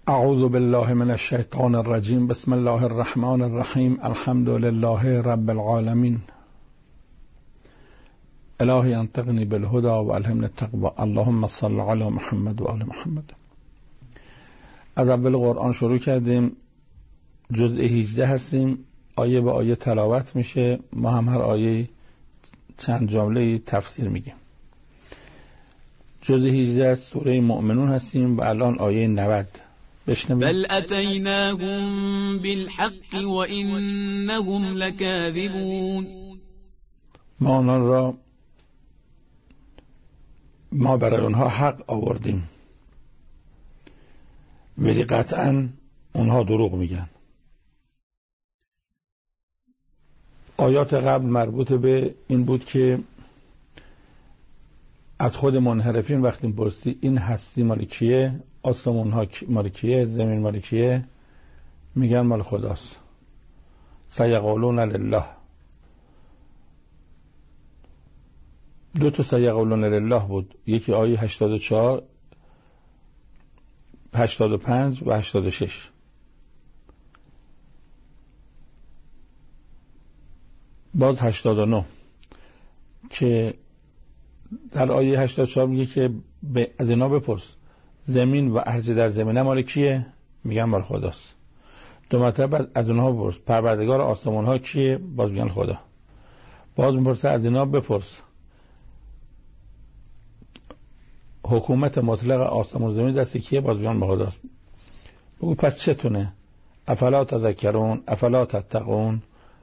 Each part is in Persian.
اعوذ بالله من الشیطان الرجیم. بسم الله الرحمن الرحیم. الحمد لله رب العالمین. الهی انطقنی بالهدى و الهمنی التقوى. اللهم صل علی محمد و آل محمد. از اول قرآن شروع کردیم. جزء 18 هستیم. آیه به آیه تلاوت میشه. ما هم هر آیه چند جمله تفسیر میگیم. جزء 18 سوره مؤمنون هستیم و الان آیه 90. بل اتیناهم بالحق و انهم لکاذبون. ما برای اونها حق آوردیم ولی قطعا اونها دروغ میگن. آیات قبل مربوط به این بود که از خود منحرفین وقتی پرسی این هستی مال کیه، آسمون ها مال کیه، زمین مال کیه، میگن مال خداست. سیقولون لله. دو تا سیقولون لله بود. یکی آیه 84 85 و 86. باز 89 که در آیه 84 میگه که از اینا بپرس زمین و ارض در زمینه مال کیه؟ میگن مال خداست. دو مرتبه از اونها بپرس پروردگار آسمان ها کیه؟ باز میگن خدا. باز میپرسه از اینا بپرس حکومت مطلق آسمان و زمین دست کیه؟ باز میگن مال خداست. بگو پس چتونه؟ افلا تذکرون افلا تتقون.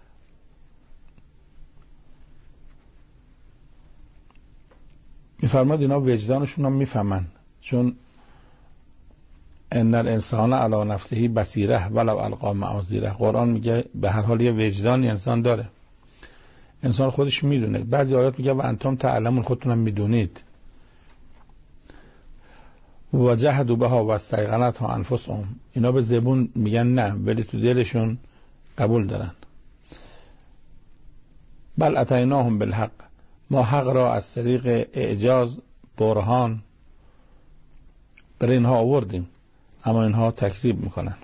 میفرماد اینا وجدانشون هم میفهمن، چون ان الانسان علی نفسه بصیره ولو القا معاذیره. قرآن میگه به هر حال یه وجدانی انسان داره، انسان خودش میدونه. بعضی آیات میگه و انتم تعلمون، خودتون هم میدونید. و جحدوا بها و استیقنتها انفسهم. اینا به زبون میگن نه ولی تو دلشون قبول دارن. بل اتیناهم بالحق. ما حق را از طریق اعجاز برهان برای اینها آوردیم اما اینها تکذیب میکنن.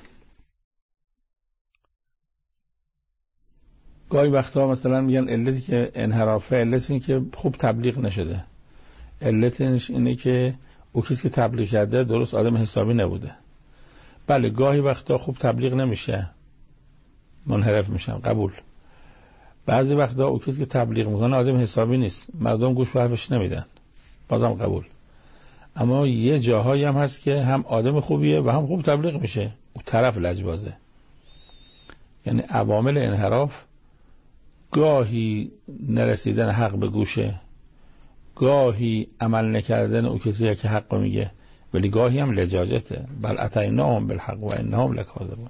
گاهی وقتا مثلا میگن علتی که انحرافه علت اینه که خوب تبلیغ نشده، علتش اینه که او کسی که تبلیغ کرده درست آدم حسابی نبوده. بله گاهی وقتا خوب تبلیغ نمیشه، منحرف میشن، قبول. بعضی وقتا او کسی که تبلیغ میکنه آدم حسابی نیست، مردم گوش به حرفش نمیدن، بازم قبول. اما یه جاهایی هم هست که هم آدم خوبیه و هم خوب تبلیغ میشه، او طرف لجبازه. یعنی عوامل انحراف گاهی نرسیدن حق به گوشه، گاهی عمل نکردن او کسی که حق میگه، ولی گاهی هم لجاجته. بل اتیناهم بالحق و انهم لکاذبون.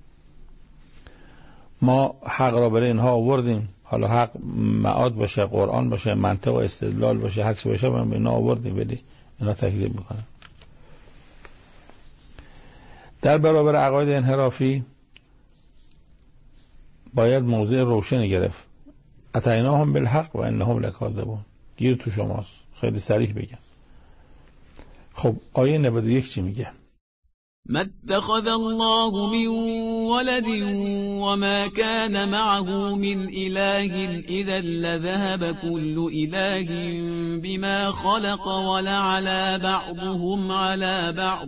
ما حق را برای اینها آوردیم، حالا حق معاد باشه، قرآن باشه، منطق و استدلال باشه، هر چی باشه ما به اینا آوردیم ولی اینا تکذیب میکنن. در برابر عقاید انحرافی باید موضع روشنی گرفت. اتیناهم بالحق و انهم لکاذبون. گیر تو شماست، خیلی صریح بگم. خب آیه 91 چی میگه؟ ما اتخذ الله من ولد وما كان معه من إله إذا لذهب كل إله بما خلق ولعلى بعضهم على بعض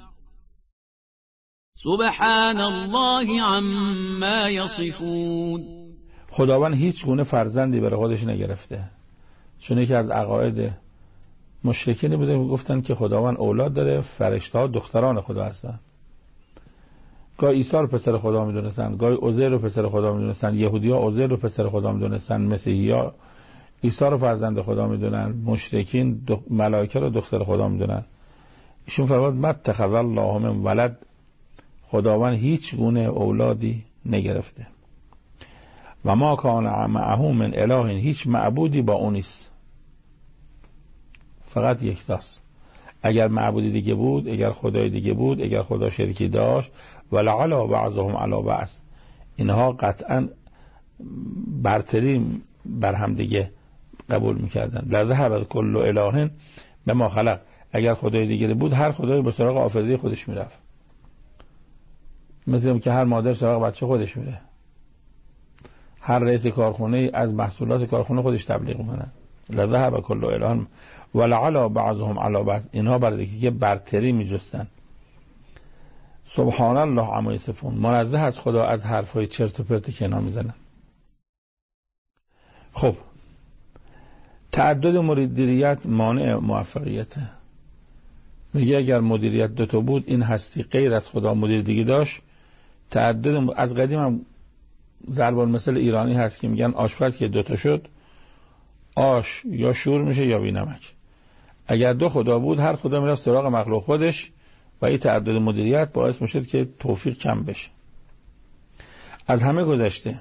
سبحان الله عما يصفون. خداوند هیچ گونه فرزندی برای خودش نگرفته، چون یکی از عقاید مشرکین بوده گفتن که خداوند اولاد داره، فرشته ها دختران خدا هستن. گاهی عیسی رو پسر خدا میدونستن، گاهی عزیر رو پسر خدا میدونستن. یهودی ها عزیر رو پسر خدا میدونستن، مسیحی ها عیسی رو فرزند خدا میدونن، مشرکین ملائکه رو دختر خدا میدونن. ایشون فرمود ما اتخذ الله من ولد. خداوند هیچ گونه اولادی نگرفته. و ما کان معه من اله. هیچ معبودی با اون نیست، فقط یکتاست. اگر معبودی دیگه بود، اگر خدای دیگه بود، اگر خدا شریکی داشت، ولعلی بعضهم علی بعض، اینها قطعا برتری بر هم دیگه قبول میکردن. لذهب کل اله بما خلق. اگر خدای دیگه بود هر خدایی به سراغ آفریده خودش میرفت. مثل این که هر مادر سراغ بچه خودش میره، هر رئیس کارخونه از محصولات کارخونه خودش تبلیغ میکنه. لذهب کل اله ولعلی بعضهم علی بعض، اینها برای که برتری میجستن. سبحان الله عما یصفون، منزه از خدا از حرفای چرت و پرتی که اینا میزنن. خب تعدد مدیریت مانع موفقیته. میگه اگر مدیریت دوتا بود، این هستی غیر از خدا مدیر دیگه داشت، تعدد از قدیم هم ضرب المثل ایرانی هست که میگن آشپز که دوتا شد، آش یا شور میشه یا بی نمک. اگر دو خدا بود، هر خدا میره سراغ مخلوق خودش و این تعدد مدیریت باعث میشد که توفیق کم بشه. از همه گذشته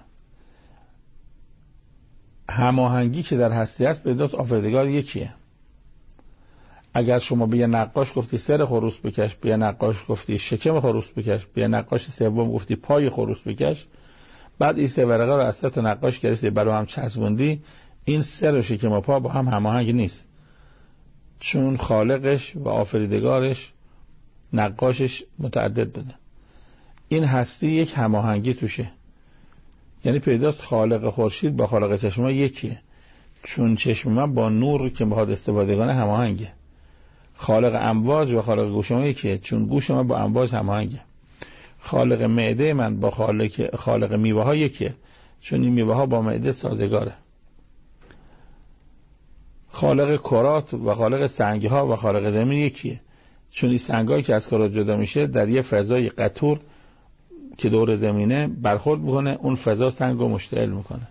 هماهنگی که در هستی است پیداست آفریدگار یکیه. اگر شما به یه نقاش گفتی سر خروس بکش، به یه نقاش گفتی شکم خروس بکش، به یه نقاش سوم گفتی پای خروس بکش، بعد این سه ورقه رو از تا نقاش گرفتی برای هم چسبوندی، این سر و شکم و پا با هم هماهنگ نیست، چون خالقش و آفریدگارش نقاشش متعدد بوده. این هستی یک هماهنگی توشه، یعنی پیداست خالق خورشید با خالق چشم ما یکیه، چون چشم ما با نور که بخواد استفاده کنه هماهنگه. خالق امواج و خالق گوش ما یکیه، چون گوش ما با امواج هماهنگه. خالق معده من با خالق میوه ها یکیه، چون این میوه ها با معده سازگاره. خالق کرات و خالق سنگ ها و خالق زمین یکیه، چون این سنگ هایی که از کرات جدا میشه در یه فضای قطور که دور زمینه برخورد میکنه، اون فضا سنگ رو مشتعل میکنه.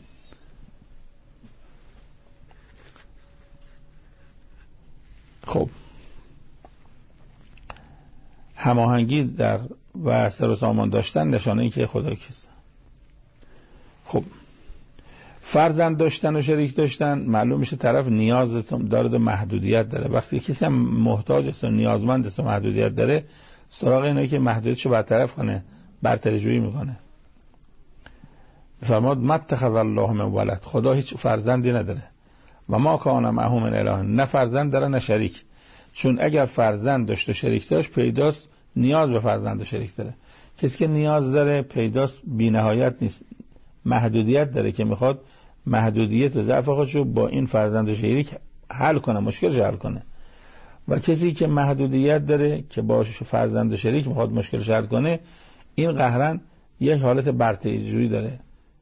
خب هماهنگی در و سر و سامان داشتن نشانه این که خدا کیست. خب فرزند داشتن و شریک داشتن معلوم میشه طرف نیاز داره و محدودیت داره. وقتی کسی هم محتاج است و نیازمند است و محدودیت داره، سراغ اینه که محدودیتشو برطرف کنه، برتری جویی میکنه. فرمود ما اتخذ الله من ولد، خدا هیچ فرزندی نداره. و ما کان معه من اله، نه فرزند داره نه شریک، چون اگر فرزند داشت و شریک داشت پیداست نیاز به فرزند و شریک داره. کسی که نیاز داره پیداست بی نهایت نیست، محدودیت داره که میخواد محدودیت و ضعف خودشو با این فرزند و شریک حل کنه، مشکلش حل کنه. و کسی که محدودیت داره که با فرزند و شریک میخواد مشکلش حل کنه، این قهرن یک حالت برتری جویی داره.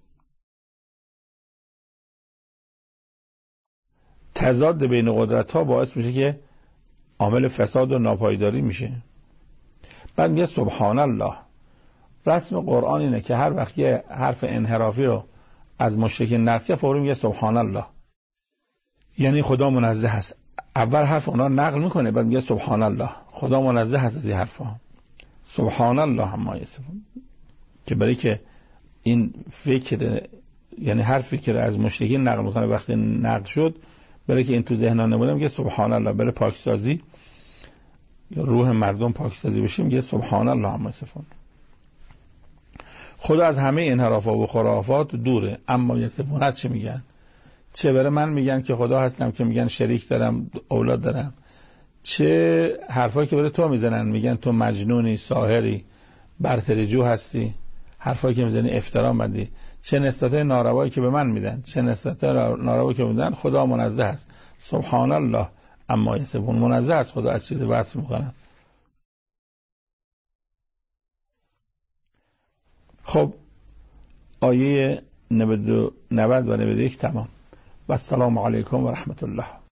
تضاد بین قدرت ها باعث میشه که عامل فساد و ناپایداری میشه. بعد میگه سبحان الله. رسم قرآن اینه که هر وقت یه حرف انحرافی رو از مشرکین نقل کنه فوری میگه سبحان الله، یعنی خدا منزه هست. اول حرف اونا نقل میکنه بعد میگه سبحان الله، خدا منزه هست از این حرفا. سبحان الله عما یصفون، که برای که این فکر، یعنی هر فکر از مشرکین نقل میکنه وقتی نقل شد، برای که این تو ذهنان نمونه میگه سبحان الله، برای پاکسازی روح مردم پاکسازی بشه میگه سبحان الله عما یصفون. خدا از همه انحرافات و خرافات دوره. اما یصفون چه میگن؟ چه برای من میگن که خدا هستم، که میگن شریک دارم، اولاد دارم، چه حرفایی که برای تو میزنن، میگن تو مجنونی، ساحری، برتری جو هستی، حرفایی که میزنی افترا بندی، چه نسبتای ناروایی که به من میدن، چه نسبتای ناروایی که میدن. خدا منزه است. سبحان الله اما یصفون، منزه است خدا از چیز وصف میکنن. خب آیه 90 و 91 تمام. و السلام علیکم و رحمت الله.